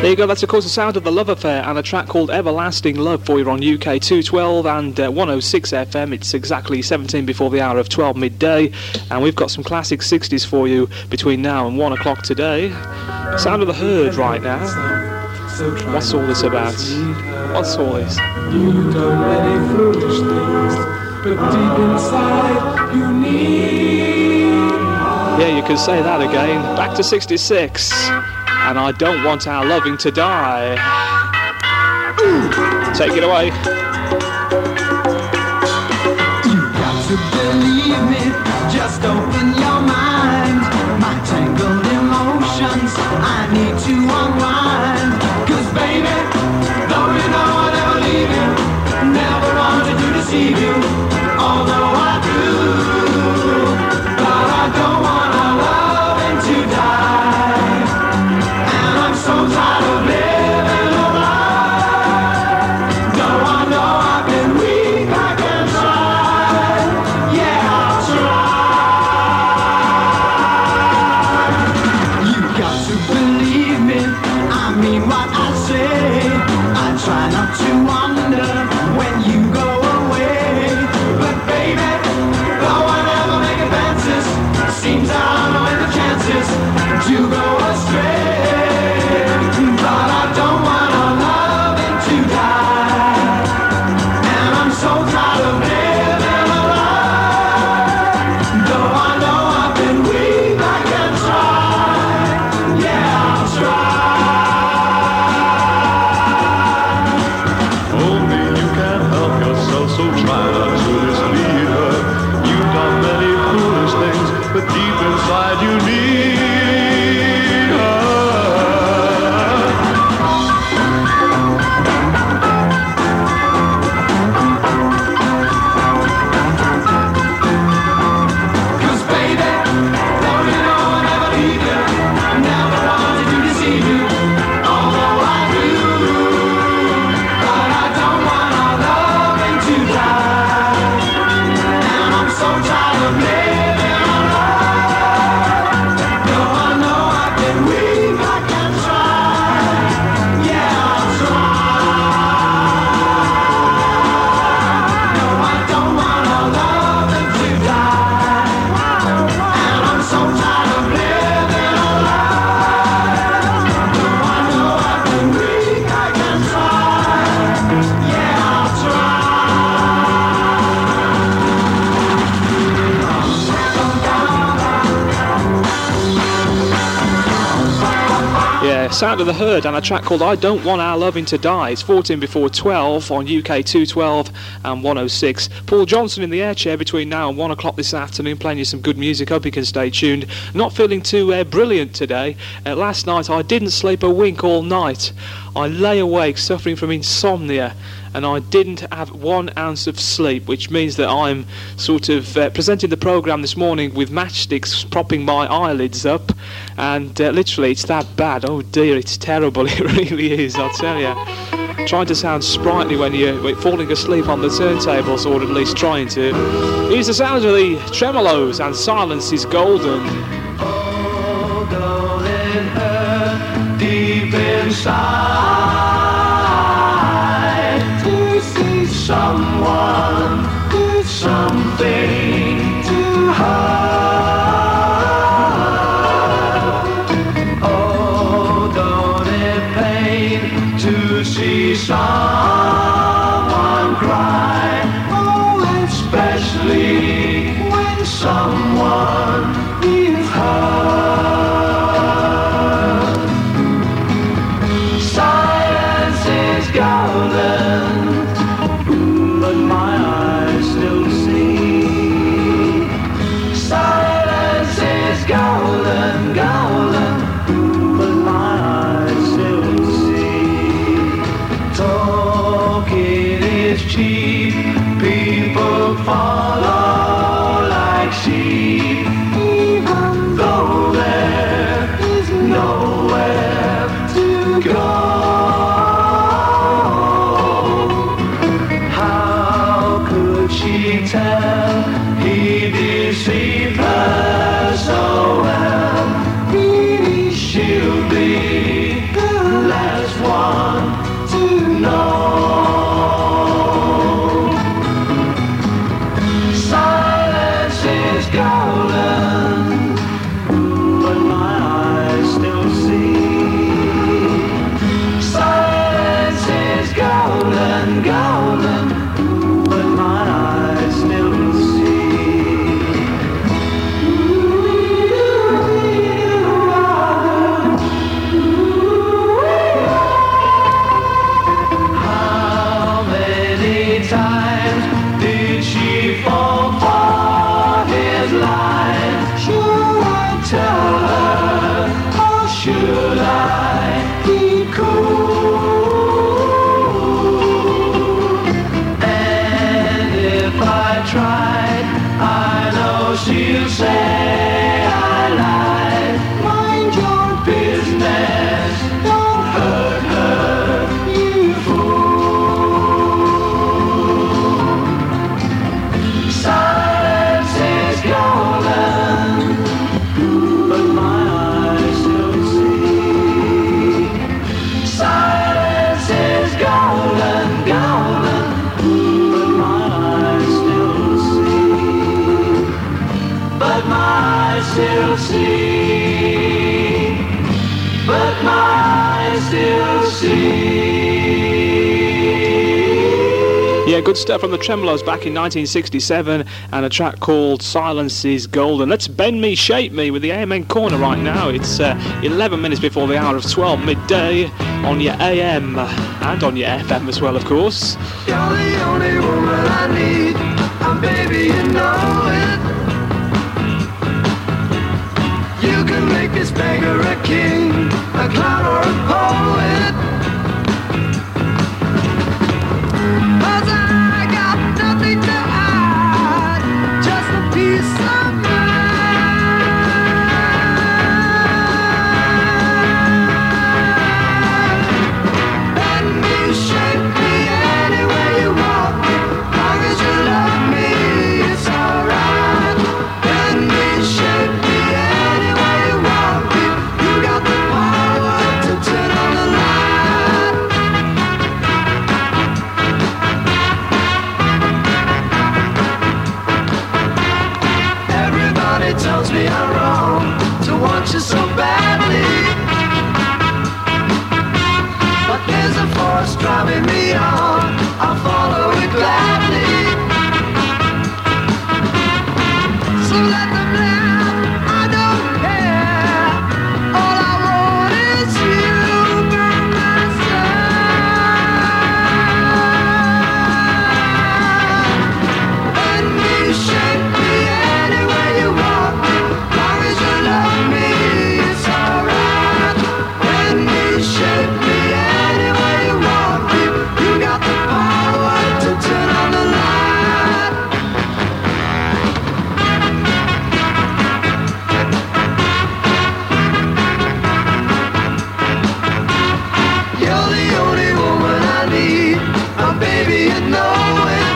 There you go, that's of course the sound of The Love Affair and a track called Everlasting Love for you on UK 212 and 106 FM. It's exactly 17 before the hour of 12 midday, and we've got some classic 60s for you between now and 1 o'clock today. Sound of the Herd right now. What's all this about? What's all this? You've done many foolish things, but deep inside you need. Yeah, you can say that again. Back to 66. And I don't want our loving to die. Take it away. You got to believe me, just open your mind. My tangled emotions, I need to unwind. 'Cause baby, though you know I'll never leave you, never wanted to deceive you, although I do. But I don't want our loving to die. And I'm so tired of living a lie. Though I know I've been weak, I can try. Yeah, I'll try. You got to believe me, I mean what I say. I try not to wonder when you go away. But baby, though I never make advances, seems I don't know the chances to go astray. But I don't want our loving to die. And I'm so tired of living a lie. Though I know I've been weak, I can try. Yeah, I'll try. Only you can help yourself, so try not to mislead her. You've done many foolish things, but deep inside you need her. Cause baby, though you know I never leave you, never wanted to deceive you, although I do. But I don't want our loving to die. And I'm so tired of living a lie. Though I know I've been weak, I can try. Yeah, I'll try. No, I don't want our loving to die. And I'm so tired of living a lie. Though I know I've been weak, I can try. Yeah, I'll Yeah, Sound of the Herd and a track called I Don't Want Our Loving to Die. It's 14 before 12 on UK 212 and 106. Paul Johnson in the air chair between now and 1 o'clock this afternoon, playing you some good music. Hope you can stay tuned. Not feeling too brilliant today. Last night I didn't sleep a wink all night. I lay awake suffering from insomnia, and I didn't have 1 ounce of sleep, which means that I'm sort of presenting the programme this morning with matchsticks propping my eyelids up, and literally it's that bad. Oh dear, it's terrible. It really is, I'll tell you. Trying to sound sprightly when you're falling asleep on the turntables, or at least trying to. Here's the sound of the tremolos, and Silence is Golden. Oh, golden earth, deep inside, to see someone, do something to hurt. Oh, don't it pain to see someone cry? Oh, especially when someone is hurt. Silence is golden, but my eyes still see. Silence is golden, golden, but my eyes still see. Talking is cheap, people follow like sheep, even though there is nowhere to go. How could she tell he deceived her so well? She'll be the last should I be cool? And if I tried, I know she'll say I lied. Mind your business, don't hurt her, you fool. Silence is golden, but my eyes still see. Silence is golden, golden, but my eyes still see. But my eyes still see. But my eyes still see. Yeah, good stuff from the Tremolos back in 1967, and a track called Silence is Golden. Let's Bend Me, Shape Me with the AMN Corner right now. It's 11 minutes before the hour of 12 midday on your AM and on your FM as well, of course. You're the only woman I need, and baby, you know it. You can make this beggar a king, a clown or a poet. 'Cause I got nothing to hide, just a peace of mind. Bend me, shape me any way you want me, long as you love me, it's alright. Bend me, shape me any way you want me, you got the power to turn on the light. Everybody tells me I'm wrong to want you so badly, but there's a force driving me on, I'll follow it gladly. So let them laugh, I don't care, all I want is you by my side. Bend me, shape me any way you want me, long as you love me, it's alright. Bend me, shape me any way you want me, you got the power to turn on the light. You're the only woman I need, oh baby, you know it.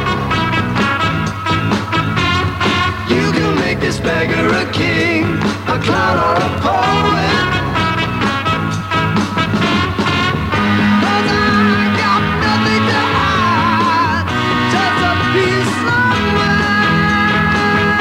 You can make this beggar a king, a clown or a poet. 'Cause I got nothing to hide, just a peace of mind.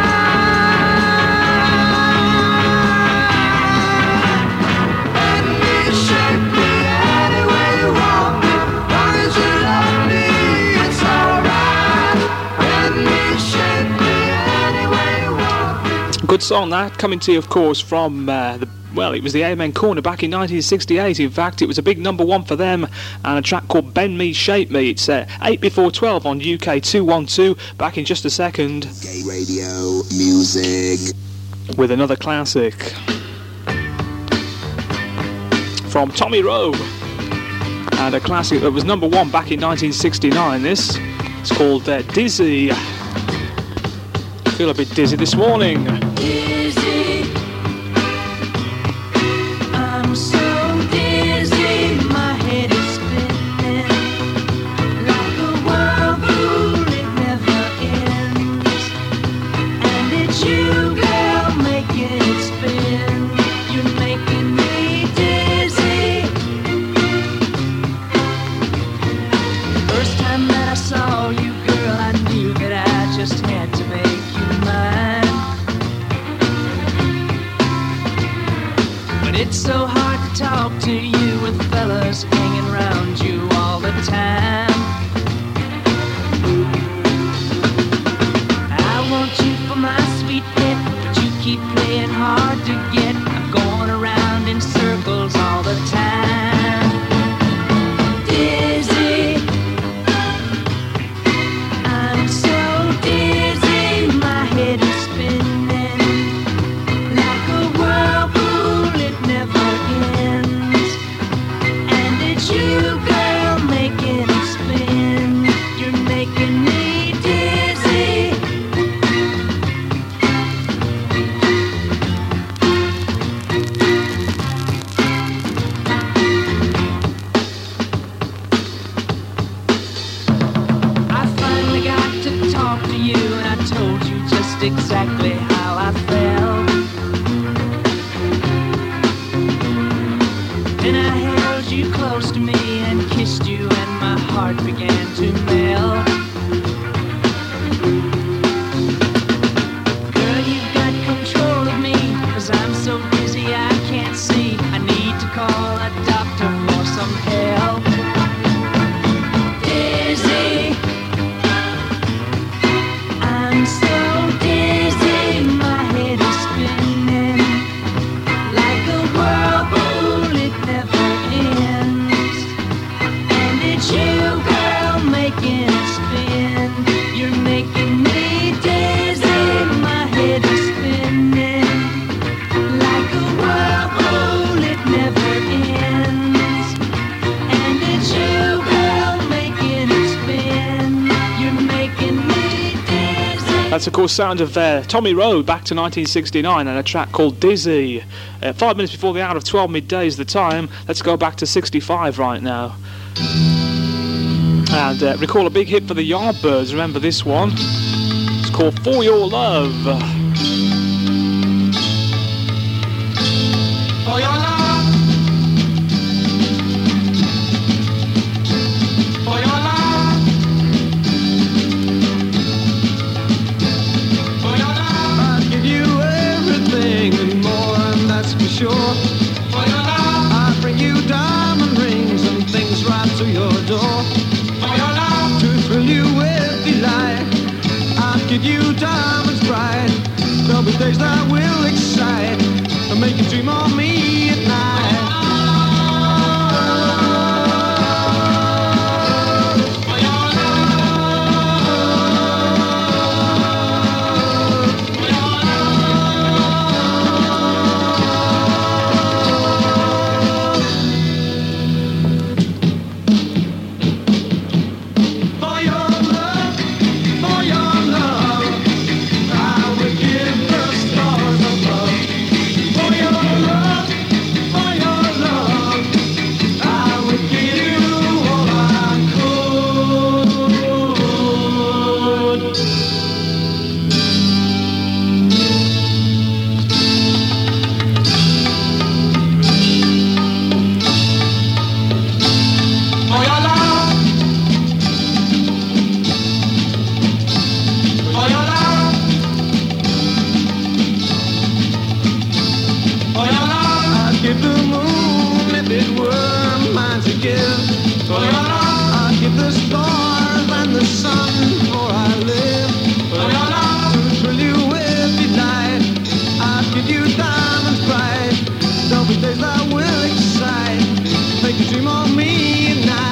Bend me, shape me any way you want me, long as you love me, it's alright. Bend me, shape me any way you want me. Good song that, coming to you, of course, from it was the AMN Corner back in 1968. In fact, it was a big number one for them, and a track called Bend Me, Shape Me. It's 8 before 12 on UK 212. Back in just a second Gay radio music. with another classic from Tommy Rowe, and a classic that was number one back in 1969. This it's called Dizzy. I feel a bit dizzy this morning. Dizzy, I'm so dizzy, my head is spinning like a whirlpool, it never ends. And it's you, girl, making it spin. You're making me dizzy. First time that I saw you, girl, I knew that I just had to make you mine. But it's so hard to talk to you with fellas hanging around you all the time. I want you for my sweet pet, but you keep playing hard to get. I'm going around in circles all the time. Dizzy, I'm so dizzy, my head is spinning like a whirlpool, it never just exactly how I felt. Then I held you close to me and kissed you, and my heart began to melt. Girl, you've got control of me, 'cause I'm so dizzy I can't see. I need to call a doctor for some help. Dizzy, I'm so dizzy, my head is spinning like a whirlpool, it never ends. And it's you, girl, making it spin. You're making me dizzy, my head is spinning like a whirlpool, it never ends. And it's you, girl, making it spin. You're making me dizzy. That's of course sound of Tommy Rowe back to 1969 and a track called Dizzy. 5 minutes before the hour of 12 midday is the time. Let's go back to 65 right now. And recall a big hit for the Yardbirds. Remember this one? It's called For Your Love. For your love, for your love, for your love, I'd give you everything and more, and that's for sure. For your love, I'd bring you diamond rings and things right to your door. For your love, to thrill you with delight, I'd give you diamonds bright. There'll be days that will excite and make you dream of me at night. For your love, for your love, I would give the stars above. For your love, I would give you all I could. For your love, for your love, for your love, I'd give the moon if it were mine to give. For your love, I'd give the stars and the sun for I live. For your love, to thrill you with delight, I'd give you diamonds bright. There'll be days that will excite, make you dream of me at night.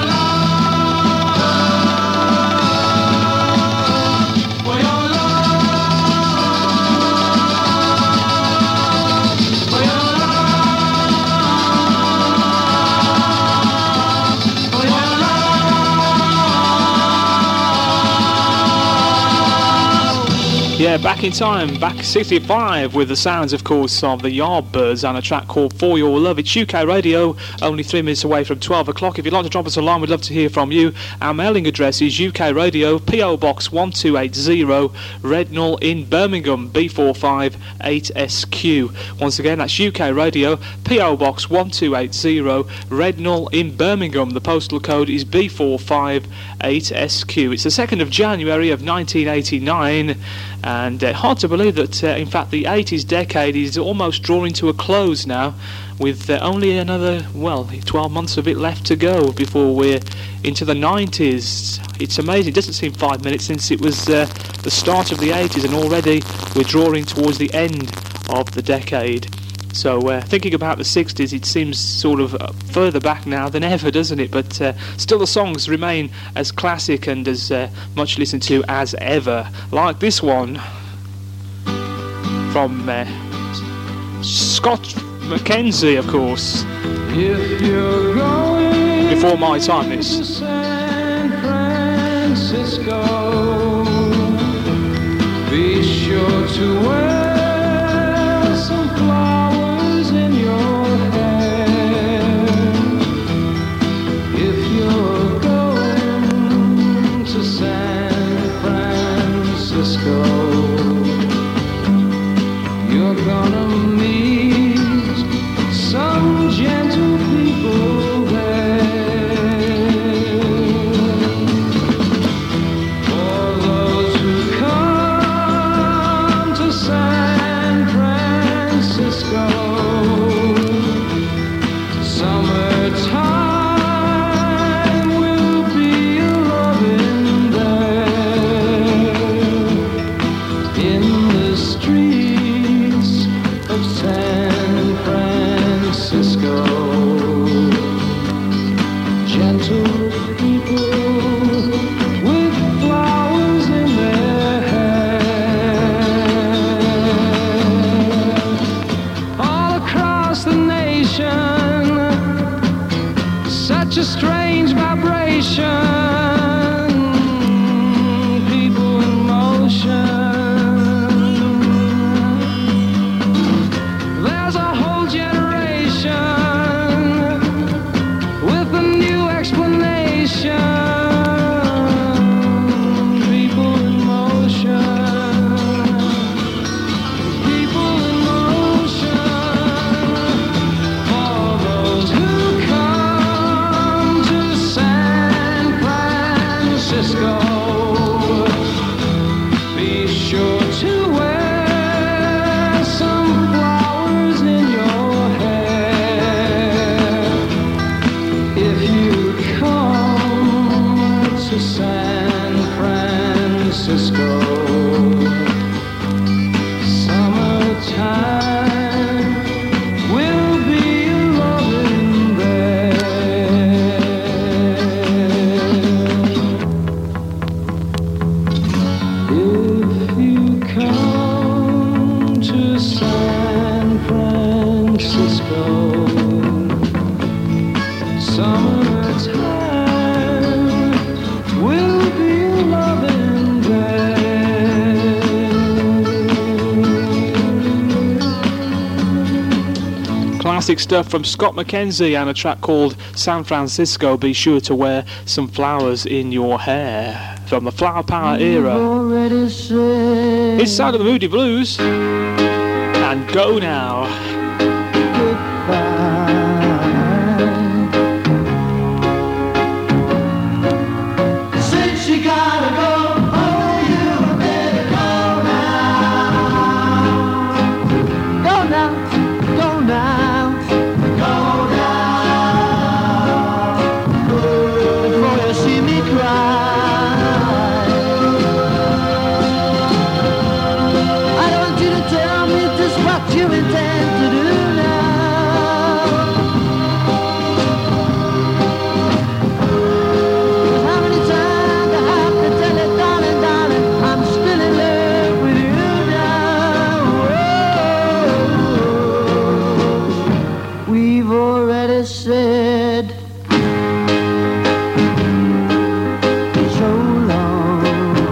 For your love, for your love, for your love, for your love. Yeah, back in time, back 65 with the sounds, of course, of the Yardbirds and a track called For Your Love. It's UK Radio, only 3 minutes away from 12 o'clock. If you'd like to drop us a line, we'd love to hear from you. Our mailing address is UK Radio, PO Box 1280, Rednall in Birmingham, B458SQ. Once again, that's UK Radio, PO Box 1280, Rednall in Birmingham. The postal code is B458SQ. It's the 2nd of January of 1989. And hard to believe that, in fact, the 80s decade is almost drawing to a close now, with only another, 12 months of it left to go before we're into the 90s. It's amazing. It doesn't seem 5 minutes since it was the start of the 80s, and already we're drawing towards the end of the decade. So thinking about the 60s, it seems sort of further back now than ever, doesn't it? But still the songs remain as classic and as much listened to as ever. Like this one from Scott McKenzie, of course. If you're going Before my time, to this. San Francisco, be sure to wear some flowers in your hair. If you're going to San Francisco, across the nation, such a strange vibration, people in motion. There's a whole generation with a new explanation, people in motion. Be sure to wear some flowers in your hair if you come to San Francisco. Summertime will be loving there. If you come to San Francisco, summertime will be loving there. Classic stuff from Scott McKenzie and a track called San Francisco. Be sure to wear some flowers in your hair. From the Flower Power era. Already said It's Sound of the Moody Blues. And Go Now. goodbye. Since you gotta go, oh, you better go now. Go now, go now, go now. Before you see me cry. I don't want you to tell me just what you intend to do now. 'Cause how many times I have to tell you, darling, darling, I'm still in love with you now. Whoa. We've already said so long.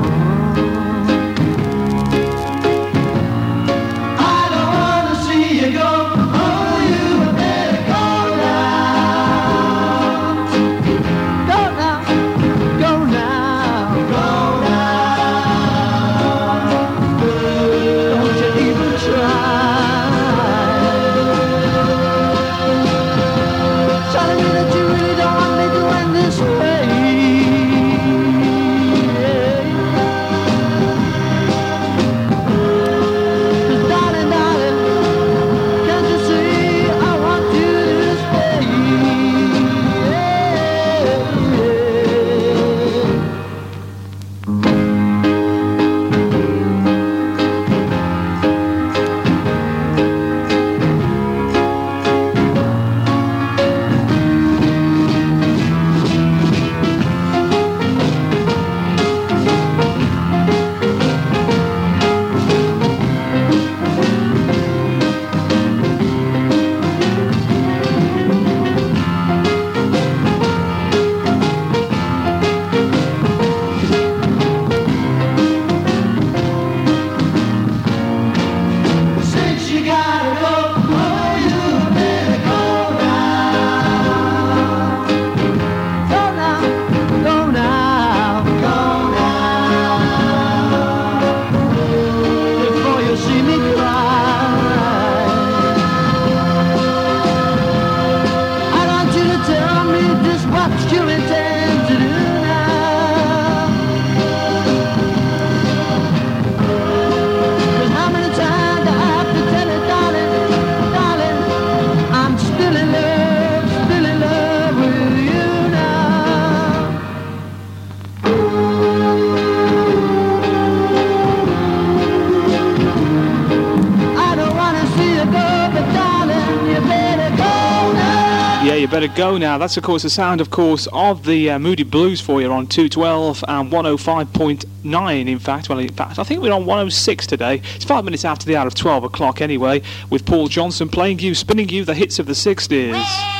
I don't wanna see you go. Oh, you better go now. Go now, go now, go now. Don't you even try. Telling me that you you better go now. That's, of course, the sound, of course, of the Moody Blues for you on 212 and 105.9, in fact. Well, in fact, I think we're on 106 today. It's 5 minutes after the hour of 12 o'clock anyway, with Paul Johnson playing you, spinning you the hits of the 60s.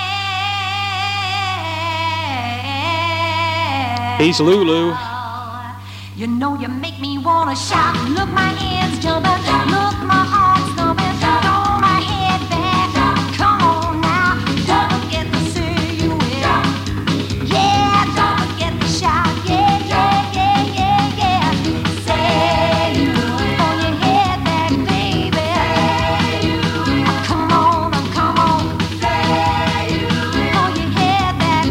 He's Lulu. You know you make me wanna shout. Look, my hands jumping. Look, my heart's thumping. Throw my head back. Come on now. Don't forget to say you will. Yeah, don't forget to shout. Yeah, yeah, yeah, yeah, yeah. Say you will. Throw your head back, baby. Come on, come on. Say you will. Throw your head back.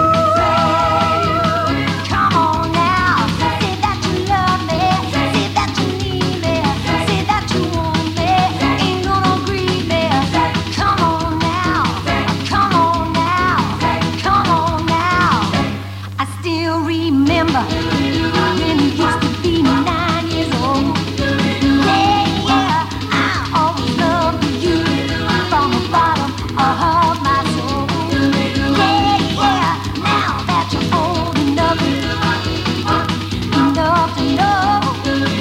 Come on now. Say that you love me. Say that you need me. Say that you want me. Ain't gonna grieve me. Come on now. Come on now. Come on now. I still remember when you used to be 9 years old. Yeah, yeah, I always loved you from the bottom of my soul. Yeah, yeah, now that you're old enough to know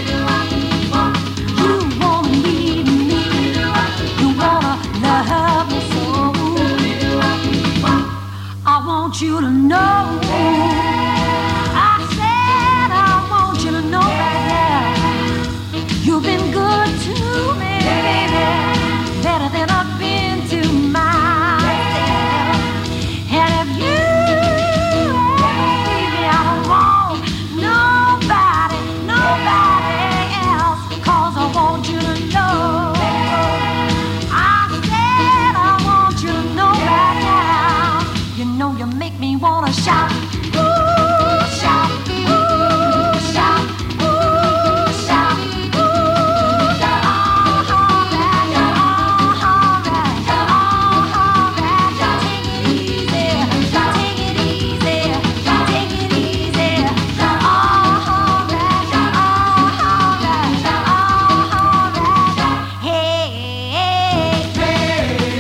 you wanna leave me, you wanna love me so. I want you to know. I said I want you to know right now. You've been good to me, baby, better than I've been to myself. And if you leave me, I don't want nobody else, 'cause I want you to know. I said I want you to know right now. You know you make me wanna shout. Ooh, shout, ooh, shout, ooh, shout, ooh, shout. All right, all right, all right. Take it easy, take it easy, take it easy. All right, all right. Hey, hey, hey,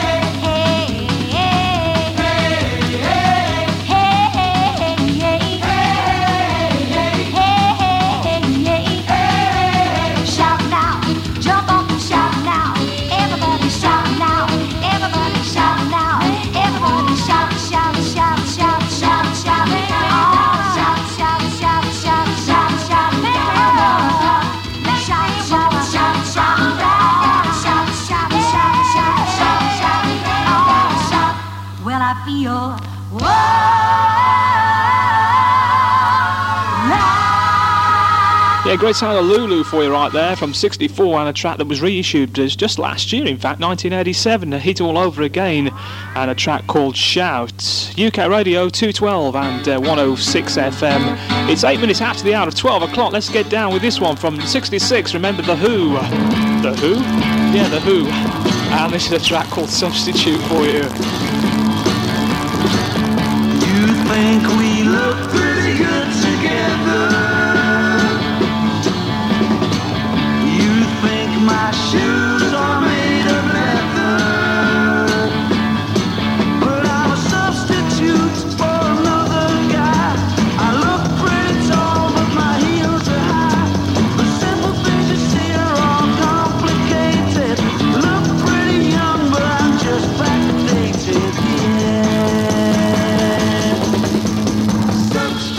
shout now, jump up and shout now. Everybody shout now, everybody shout now. Everybody shout, shout, shout, shout, shout, shout. Oh, shout, shout, shout, shout, shout, shout. Shout, shout, shout, shout. Shout, shout, shout, shout, shout, shout. Oh, shout. Well, I feel, Yeah, great sound of Lulu for you right there from 64, and a track that was reissued just last year, in fact, 1987, a hit all over again, and a track called Shout. UK Radio 212 and 106 FM. It's 8 minutes after the hour of 12 o'clock. Let's get down with this one from 66. Remember The Who? The Who? Yeah, The Who. And this is a track called Substitute for you. You think we look pretty good together? You think my shoes are made of leather? But I'm a substitute for another guy. I look pretty tall, but my heels are high. The simple things you see are all complicated. Look pretty young, but I'm just backdated, yeah.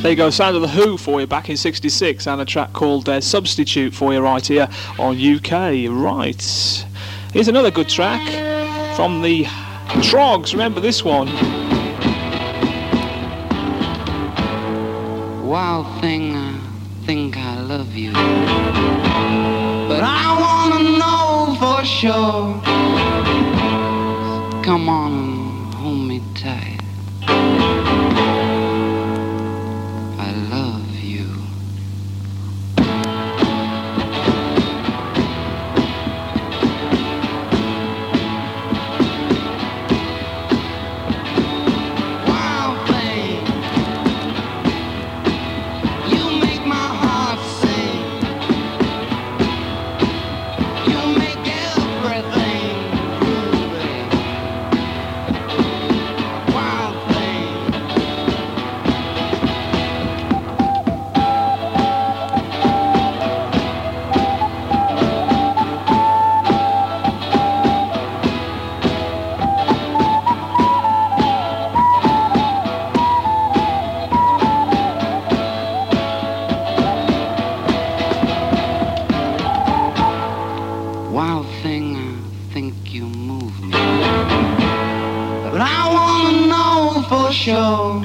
There you go, Sound of the Who for you back in '66, and a track called Substitute for you right here on UK. Right, here's another good track from the Trogs. Remember this one? Wild thing, I think I love you, but I wanna know for sure. Come on and hold me tight. I love you. Wild thing, you make my heart sing. You make everything groovy. Wild thing. Wild thing, I think you move me, but I wanna know for sure.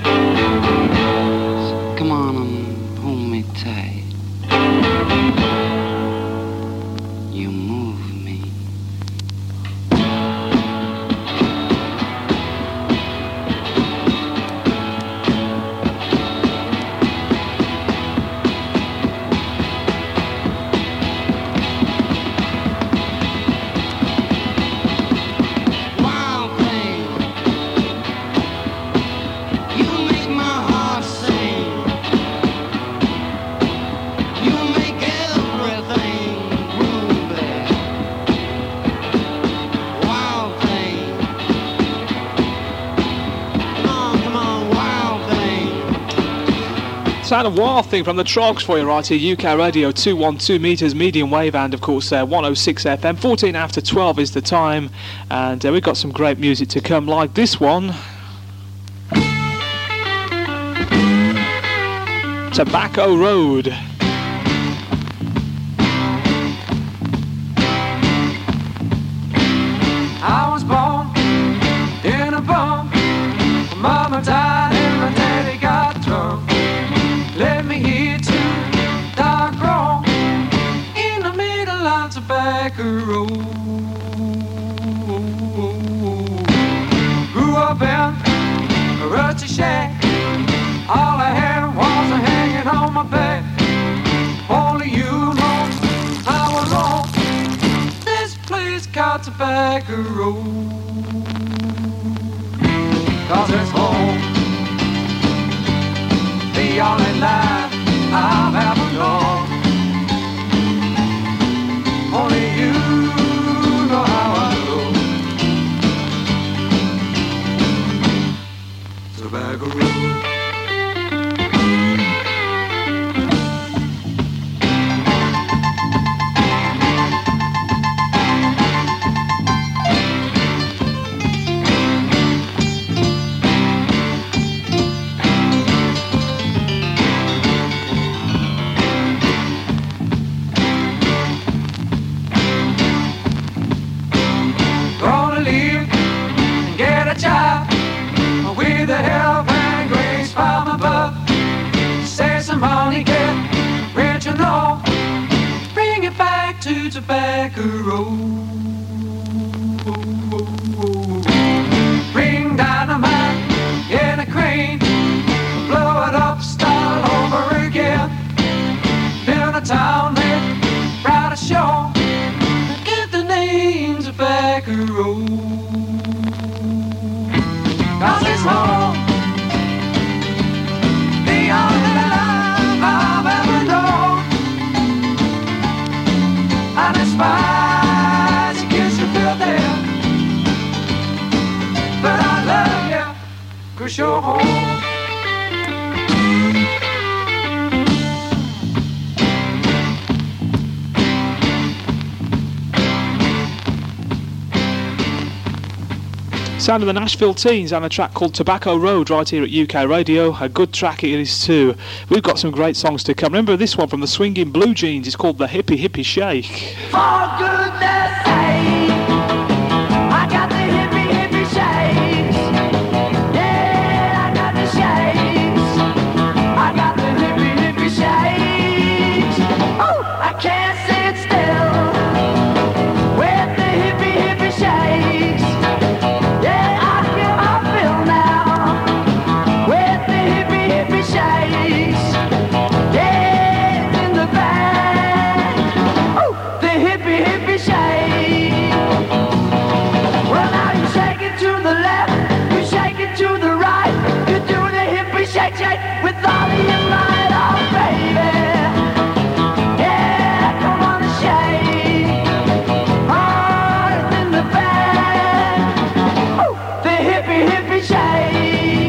So come on and hold me tight. You move me. Wild thing, you make my heart sing. You make everything groovy. Wild thing, come on, wild thing. Sound of Wild Thing from the Trogs for you right here, UK Radio, 212 metres, medium wave, and of course 106 FM. 14 after 12 is the time, and we've got some great music to come, like this one. Tobacco Road. I was born in a bunk. My mama died and my daddy got drunk. Led me here to dark road in the middle of Tobacco Road. Grew up in a rusty shack. All I had was a hanging on my back. Only you know I was wrong. This place called Tobacco Road, 'cause it's home, the only life I've ever known. Only you know how I feel. Tobacco Road. Gonna leave and get a job with the help and grace from above. Save some money, get rich and all. Bring it back to Tobacco Road. Bring dynamite in a crane, blow it up, start over again. Build a town there, write a show, get the name Tobacco Road. 'Cause it's home, the only life I've ever known. I despise the kids you built there, but I love you 'cause you're home. Sound of the Nashville Teens and a track called Tobacco Road right here at UK Radio. A good track it is too. We've got some great songs to come. Remember this one from the Swinging Blue Jeans. It's called the Hippie Hippie Shake. For goodness sake, I got the hippie hippie shakes. Yeah, I got the shakes. I got the hippie hippie shakes. Oh, I can't sit still with the hippie hippie shakes. Yeah, I feel my fill now with the hippie hippie shakes. Yeah, it's in the bag. Oh, the hippie hippie shake. Well, now you shake it to the left, you shake it to the right, you do the hippie shake shake with all of your might, oh baby. Yeah, come on and shake. Oh, it's in the bag. Oh, the hippie hippie shake.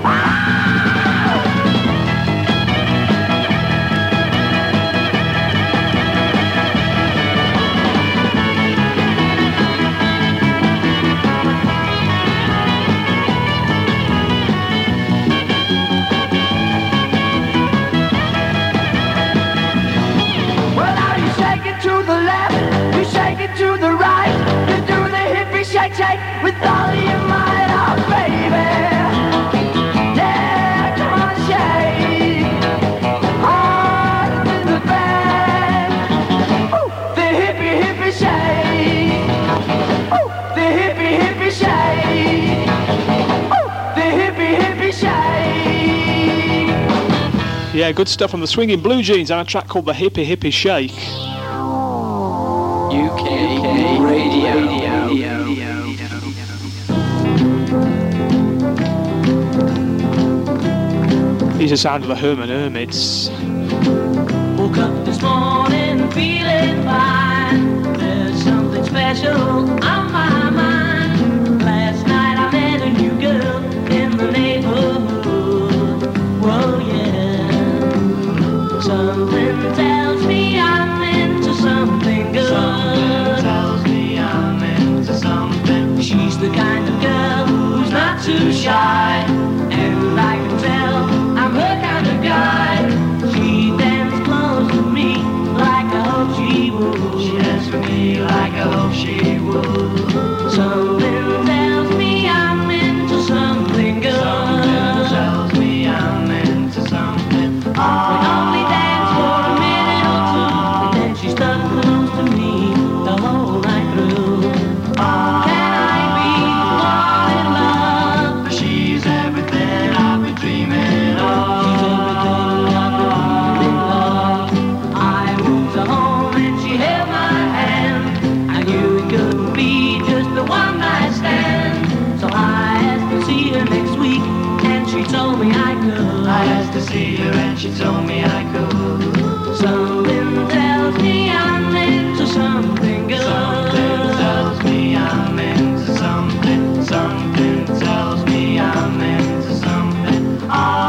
Well, now you shake it to the left, you shake it to the right, you do the hippie shake shake with all of your might, oh baby. Yeah, come on and shake. Oh, it's in the bag. Oh, the hippie hippie shake. Oh, the hippie hippie shake. Oh, the hippie hippie shake. Yeah, good stuff from the Swinging Blue Jeans and a track called the Hippie Hippie Shake. UK Radio. Here's the sound of the Herman Hermits. Woke up this morning feeling fine. There's something special on my mind. Last night I met a new girl in the neighborhood. Whoa, yeah. Something tells me I'm into something good. Something tells me I'm into something. She's the kind of girl who's not too shy, and I can tell I'm her kind of guy. She danced close to me like I hope she would. She danced with me like I hope she would. Something tells me I'm into something good. Something tells me I'm into something. We only danced for a minute or two, and then she stuck close to me the whole night through. Can I be the one in love? She's everything I've been dreaming of. She's everything I've been dreaming of. I moved her home and she held my hand. I knew it couldn't be just the one night stand. So I asked to see her next week, and she told me I could. I asked to see her and she told me I could. Something tells me I'm into something good. Something tells me I'm into something. Something tells me I'm into something.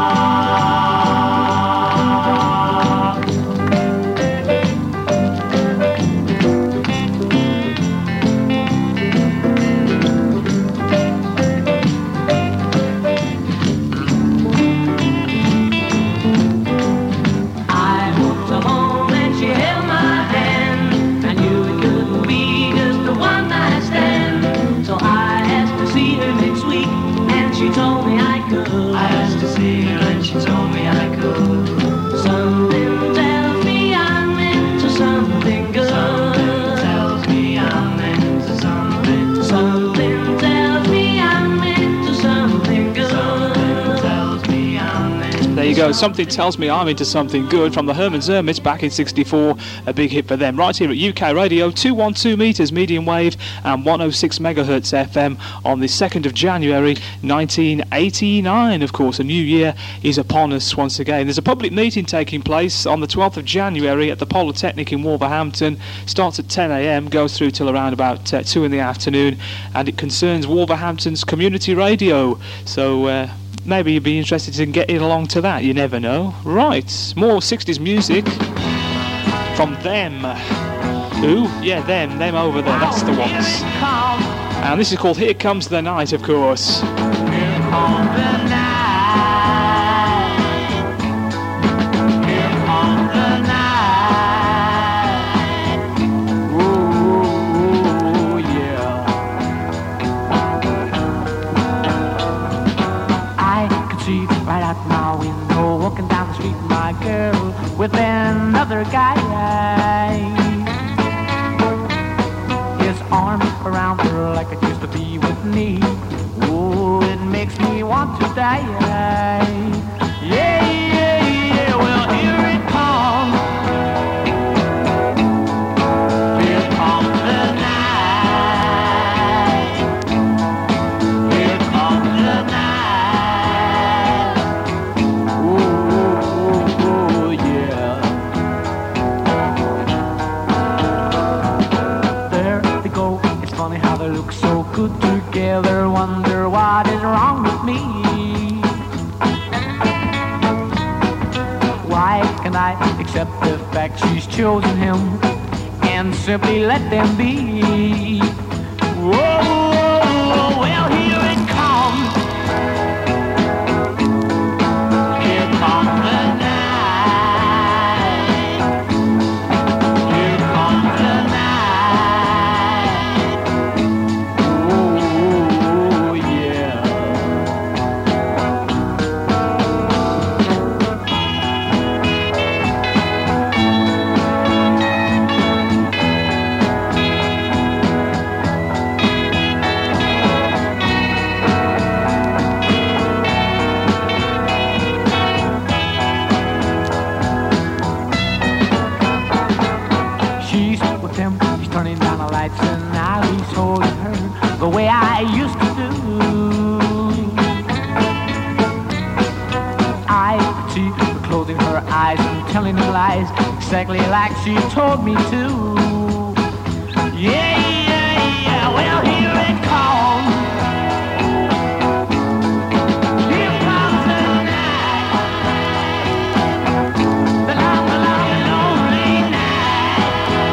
I walked her home and she held my hand. I knew it couldn't be just a one night stand. So I asked to see her next week, and she told me I could. I asked to see her and she told me I could. Something tells me I'm into something good. Something tells me I'm into something. Something tells me I'm into something good. Something tells me I'm into. There you go, Something Tells Me I'm Into Something Good from the Herman Hermits back in '64. A big hit for them right here at UK Radio, 212 metres medium wave and 106 megahertz FM on the 2nd of January 1989. Of course, a new year is upon us once again. There's a public meeting taking place on the 12th of January at the Polytechnic in Wolverhampton. Starts at 10 a.m, goes through till around about 2 in the afternoon, and it concerns Wolverhampton's community radio. So maybe you'd be interested in getting along to that, you never know. Right, more 60s music from them. Who? Yeah, them over there, that's the ones. And this is called Here Comes the Night, of course. Here comes the night. Here comes the night. Ooh, yeah. I can see right out my window, walking down the street, my girl with another guy. His arms around her like it used to be with me. Oh, it makes me want to die. Yeah, yeah, yeah. Well, here it comes. Here comes the night. Here comes the night. Oh, yeah. There they go. It's funny how they look so good together. Wonder what is wrong with me. Why can I accept the fact she's chosen him and simply let them be? Whoa, well, here it comes. Here comes the night. Here comes the night. Oh, yeah. She's with him, he's turning down the lights, and now he's holding her the way I used to do. I could see her closing her eyes and telling him lies, exactly like she told me to. Yeah, yeah, yeah, well, here it comes. Here comes the night. The long, lonely night.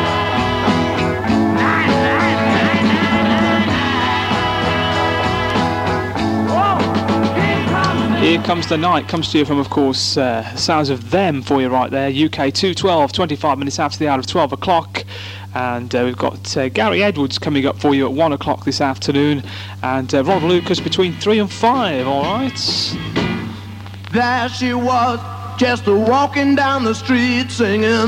Night, night, night, night, night, night. Whoa, here comes the Here Comes the Night comes to you from, of course, sounds of Them for you right there. UK 212, 25 minutes after the hour of 12 o'clock. And we've got Gary Edwards coming up for you at 1 o'clock this afternoon. And Rod Lucas between 3 and 5, alright? There she was, just walking down the street singing.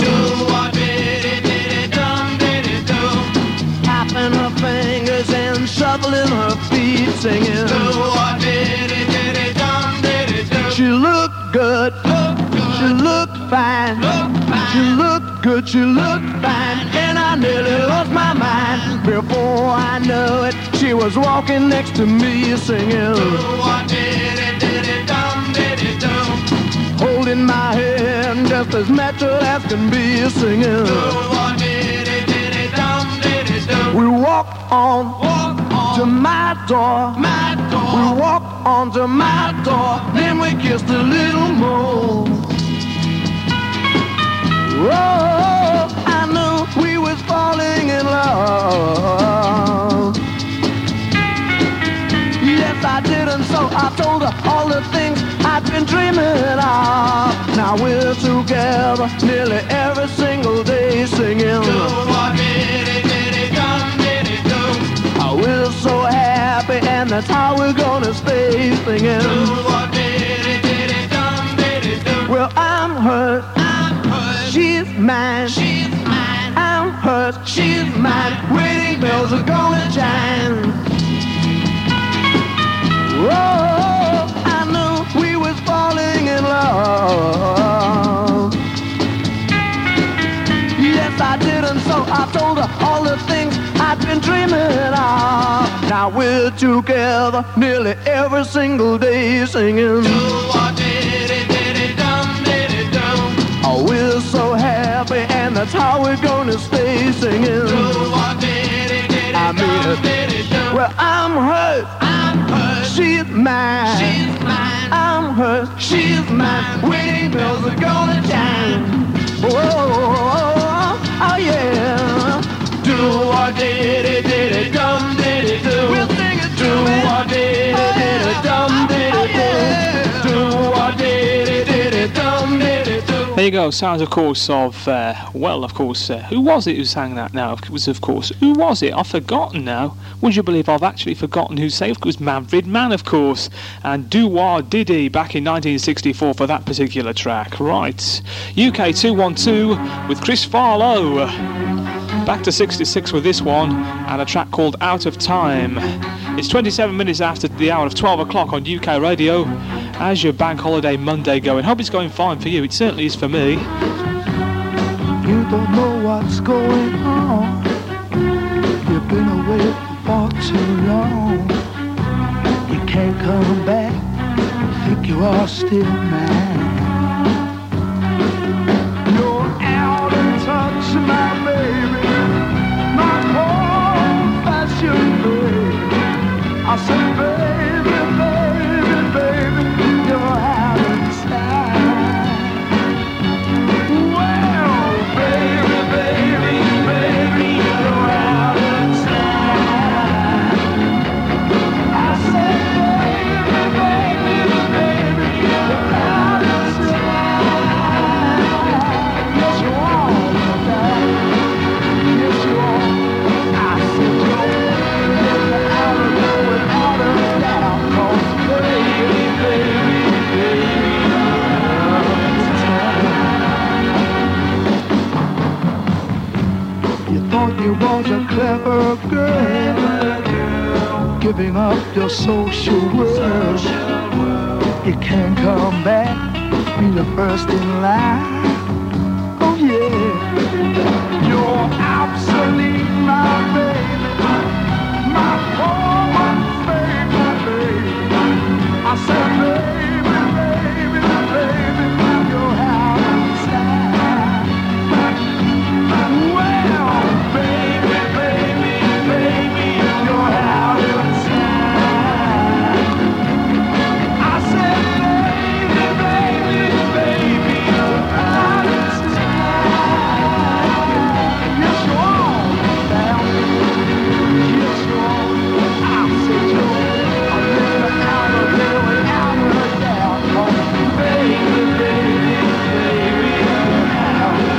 Tapping her fingers and shuffling her feet singing. She looked good, she looked fine, she looked good, she looked fine, and I nearly lost my mind. Before I knew it, she was walking next to me singing. Holding my hand just as natural as can be singing. We walked on to my door. We walked on to my door. Then we kissed a little more. Oh, I knew we was falling in love. Yes, I did, and so I told her all the things I'd been dreaming of. Now we're together nearly every single day singing. We're so happy, and that's how we're gonna stay singing. Well, I'm hers, she's mine. I'm hers, she's mine. Wedding bells are gonna chime. Whoa, I knew we was falling in love. Yes, I did, and so I told her all the things I've been dreaming of. Now we're together nearly every single day singing. Oh, we're so happy, and that's how we're gonna stay singing. I mean it. Well, I'm hers, she's mine. I'm hers, she's mine. Wedding bells are gonna chime. Oh, yeah. Do or did it, dum, did it, do. There you go, sounds of course of, who was it who sang that now? It was of course, who was it? I've forgotten now. Would you believe I've actually forgotten who sang it? It was Manfred Mann, of course, and Doo-Wah Diddy back in 1964 for that particular track. Right, UK 212 with Chris Farlowe. Back to 66 with this one, and a track called Out of Time. It's 27 minutes after the hour of 12 o'clock on UK Radio. How's your bank holiday Monday going? Hope it's going fine for you. It certainly is for me. You don't know what's going on. You've been away for too long. You can't come back. Think you are still mine. You're out of touch, my baby. My confession, baby. I said, baby, baby, baby, you're out of time. Well, baby, baby, baby, you're out of time. I said, baby, baby, baby, you're out of time. Yes, you are, yes, you are. I said, you're out of time. Without a doubt, 'cause baby, baby, baby, you thought you was a clever girl, giving up your social world. You can't come back, be the first in line. Oh yeah, you're obsolete, my baby, my former favorite baby. I said, baby, baby, baby, you're out of time. Well, baby, baby, baby, you're out of time. I said, baby, baby, baby, you're out of time. Yes, you are, now. Yes, you are. I said, you're out of here without a doubt. Oh, baby, baby, baby, you're out of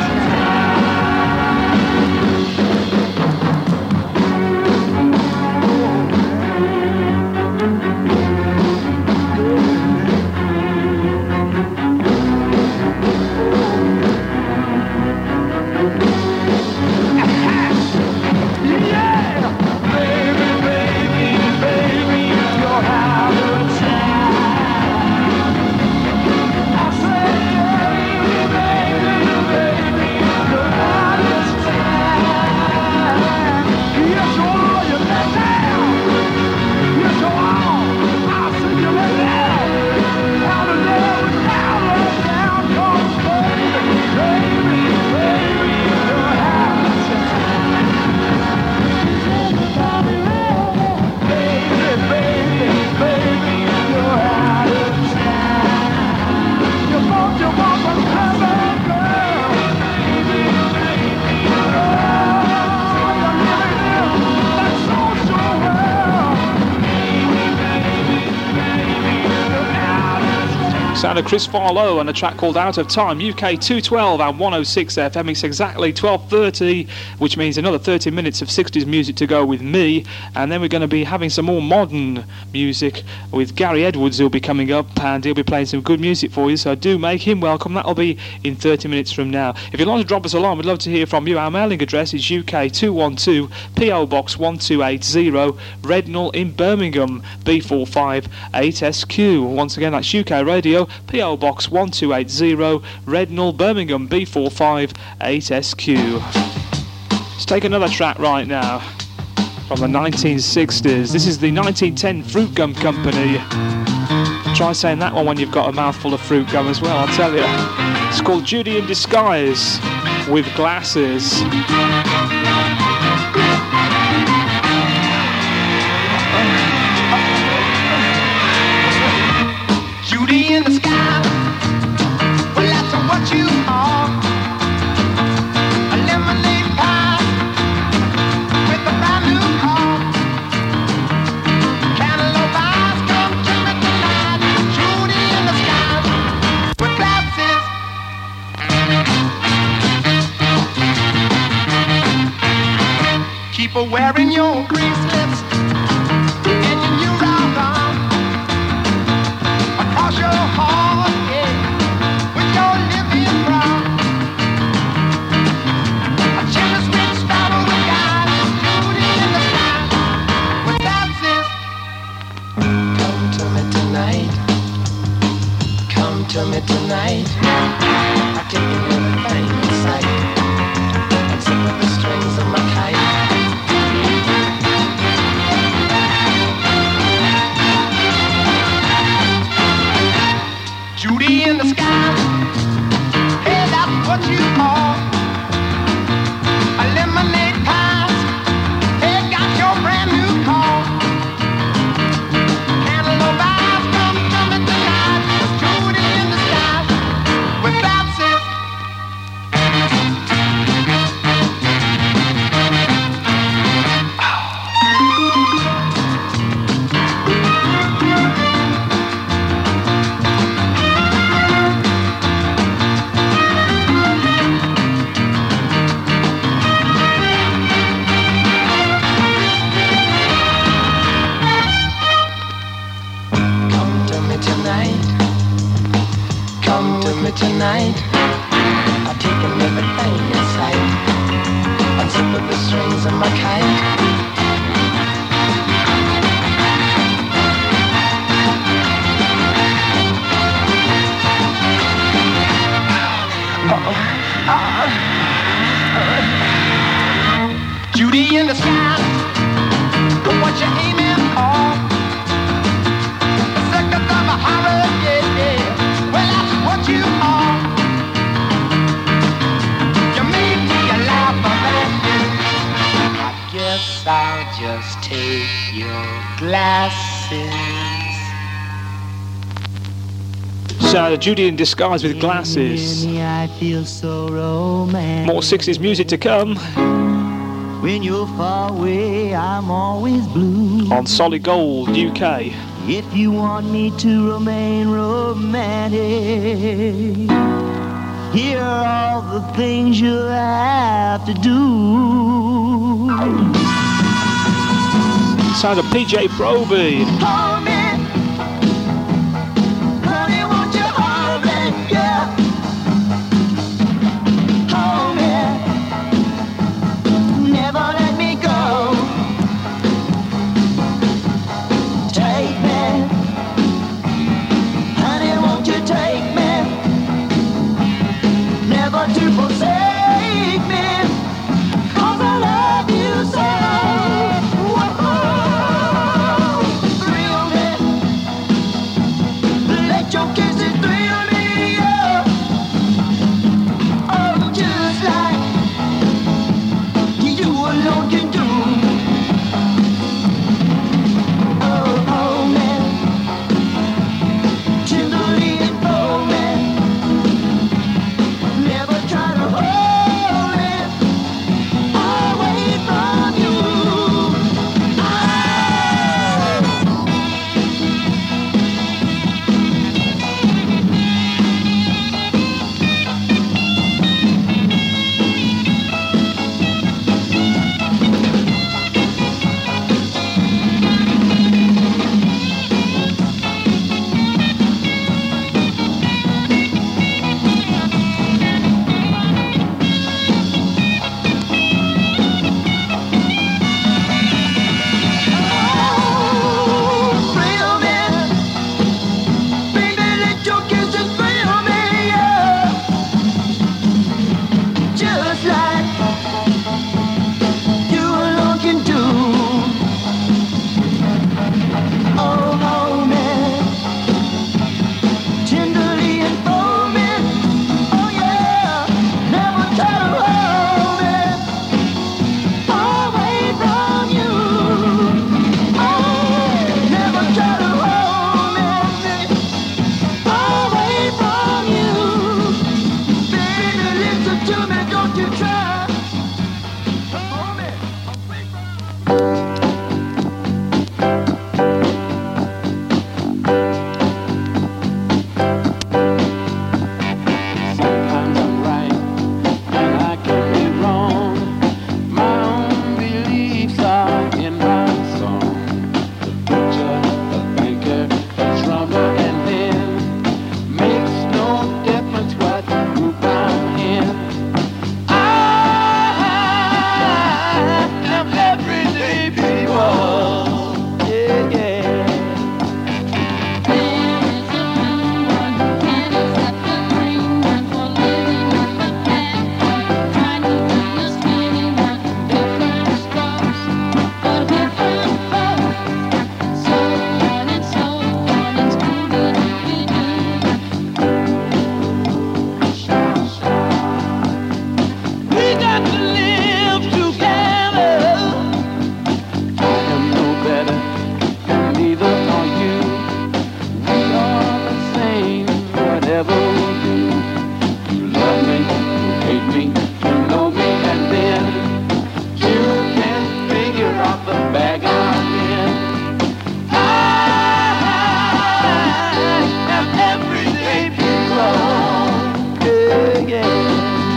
yeah, baby, baby, baby, you're out of time. I said, baby, baby, baby, you're out of time. Yes, you are, you let down. Yes, you are. I said, you let down. Out of there, out of down, 'cause baby, baby, baby, you're out of time. Baby, baby, baby, you're out of time. You thought you was a clever girl. Baby, baby, oh, you never knew that social world. Baby, baby, baby, you're out of time. Sound of Chris Farlowe and a track called Out of Time. UK 212 and 106 FM. It's exactly 12:30, which means another 30 minutes of 60s music to go with me, and then we're going to be having some more modern music with Gary Edwards, who'll be coming up, and he'll be playing some good music for you, so do make him welcome. That'll be in 30 minutes from now. If you'd like to drop us a line, we'd love to hear from you. Our mailing address is UK 212 PO Box 1280 Rednall in Birmingham B45 8SQ. Once again, that's UK Radio, PO Box 1280 Rednall, Birmingham B45 8SQ. Let's take another track right now from the 1960s. This is the 1910 Fruit Gum Company. Try saying that one when you've got a mouthful of fruit gum as well, I'll tell you. It's called Judy in Disguise with Glasses. Judy in the sky, well that's what you are. A lemonade pie with a brand new car. Cantaloupe eyes come to me tonight. Judy in the sky with glasses. for wearing your bracelets and your new round arm across your heart, yeah, with your living brown. A jealous red sparrow with eyes shooting in the sky. What that says, come to me tonight, come to me tonight. I take everything in sight. The strings of my kite. Judy in the sky, hey, that's what you call a lemonade pie. Hey, got your brand new car. Cantaloupe eyes, come to me tonight. Judy in the sky, with that's it. Tonight, I've taken everything in sight. I'm tip of the strings of my kite. Judy in the sky, what you aiming for? The circus of a horror, yeah, yeah. Well, that's what you are. You made me a laugh of that. I guess I'll just take your glasses. So, Judy in Disguise with Glasses. I feel so romantic. More 60s music to come. When you're far away, I'm always blue. On Solid Gold UK. If you want me to remain romantic, here are all the things you'll have to do. Sound of PJ Proby. Hold me, honey, won't you hold me, yeah. Hold me, never let me go. Take me, honey, won't you take me, never to forsake me, 'cause I love you so. Whoa, thrill me. never will do. You love me, you hate me, you know me, and then you can't figure out the bag I'm in. Everyday people, yeah, yeah.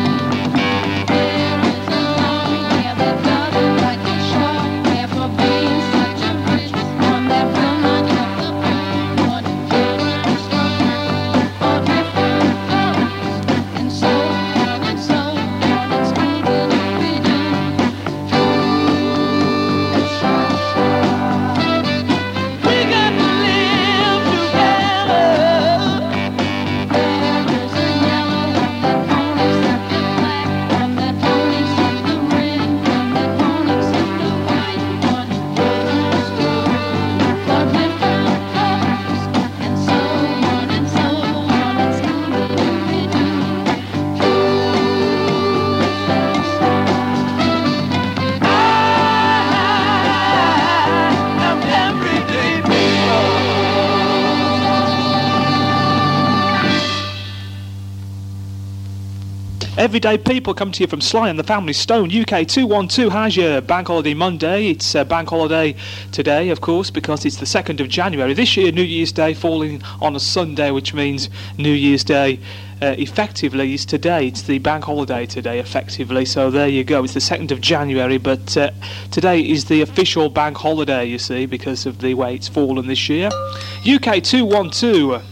Everyday People come to you from Sly and the Family Stone, UK 212. How's your Bank Holiday Monday? It's Bank Holiday today, of course, because it's the 2nd of January. This year, New Year's Day falling on a Sunday, which means New Year's Day effectively is today. It's the Bank Holiday today, effectively. So there you go. It's the 2nd of January, but today is the official Bank Holiday, you see, because of the way it's fallen this year. UK 212.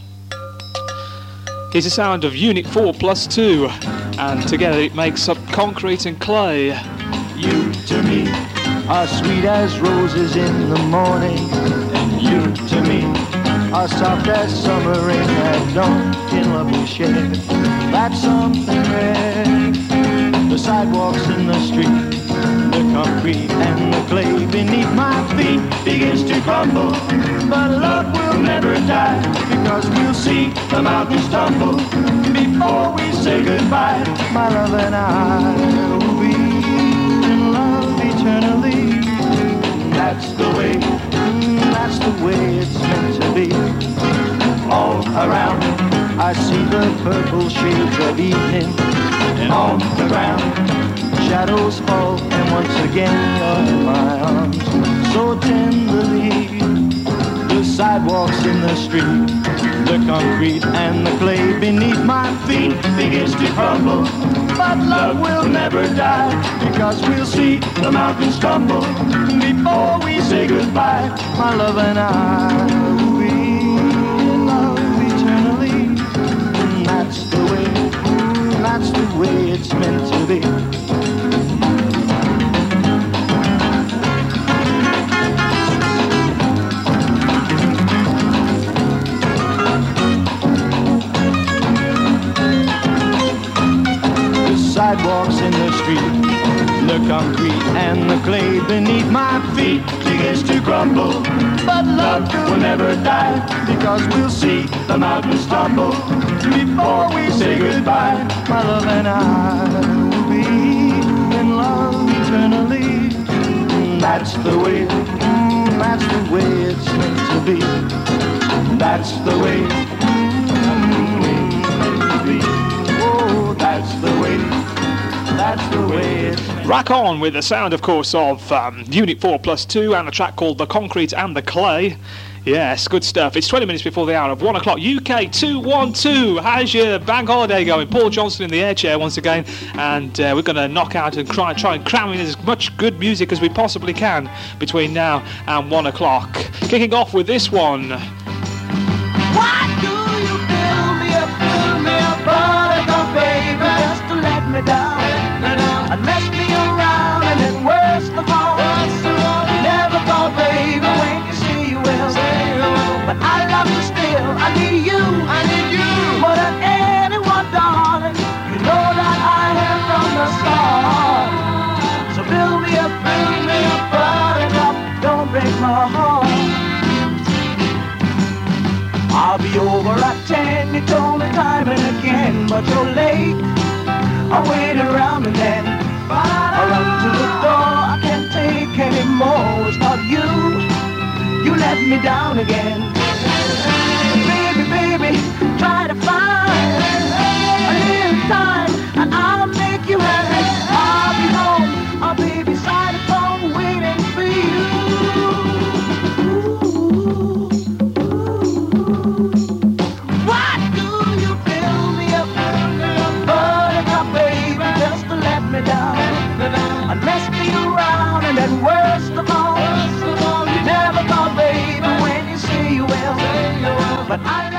Here's the sound of Unit 4+2, and together it makes up Concrete and Clay. You to me are sweet as roses in the morning, and you to me are soft as summer rain at dawn in love we share. That's something rare. The sidewalks in the street, the concrete and the clay beneath my feet begins to crumble, but love will never die, because we'll see the mountains tumble before we say goodbye. My love and I will be in love eternally. That's the way it's meant to be. All around I see the purple shades of evening, and on the ground shadows fall, and once again you're in my arms so tenderly. The sidewalks in the street, the concrete and the clay beneath my feet begins to crumble, but love will never die, because we'll see the mountains tumble before we say goodbye. My love and I will be in love eternally. That's the way it's meant to be. Sidewalks in the street, the concrete and the clay beneath my feet begins to crumble, but love will never die, because we'll see the mountains tumble before we say goodbye. My love and I will be in love eternally. That's the way it's meant to be. That's the way it's meant to be. Oh, that's the way it's meant. Rack on with the sound, of course, of Unit 4+2 and a track called The Concrete and the Clay. Yes, good stuff. It's 20 minutes before the hour of 1 o'clock. UK 212. How's your bank holiday going? Paul Johnson in the air chair once again, and we're going to knock out and try and cram in as much good music as we possibly can between now and 1 o'clock. Kicking off with this one. Why do you fill me up, buttercup, baby, just to let me down, and mess me around, and then worst of all, never thought, baby, when you say you will, but I love you still, I need you, more than anyone, darling, you know that I am from the start, so fill me up, buttercup, don't break my heart. I'll be over at 10, you told me time and again, but you're late. I'll wait around and then I'll run to the door. I can't take anymore. It's not you. You let me down again. Baby, try to find around, and then worst of all, you never thought, baby, when you say you will. But I